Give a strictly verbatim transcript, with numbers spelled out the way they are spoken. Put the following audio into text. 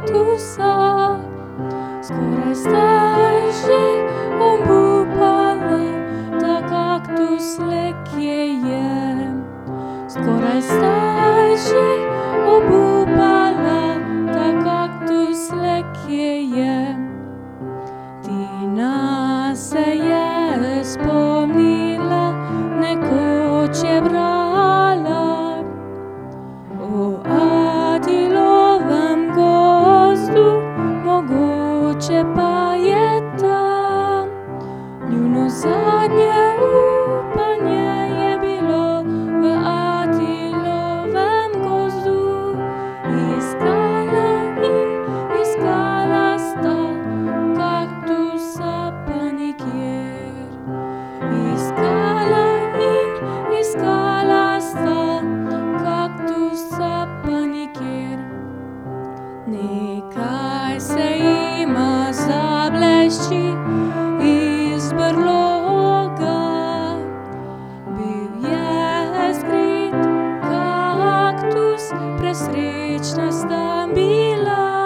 kaktusa. Skoraj zdaj že obupala, ta kaktus le kje je. Skoraj zdaj že obupala, ta kaktus le kje je. Tina se je spomnila, nekoč je brala o Atilovem gozdu, mogoče pa je tam njuno zadnje upanje je bilo v Atilovem gozdu. Iskala in iskala sta, kaktusa pa nikjer. Iskala in iskala sta, kaktusa pa nikjer. Nekaj se jima zablešči iz brloga, bil je skrit kaktus, presrečna sta bila.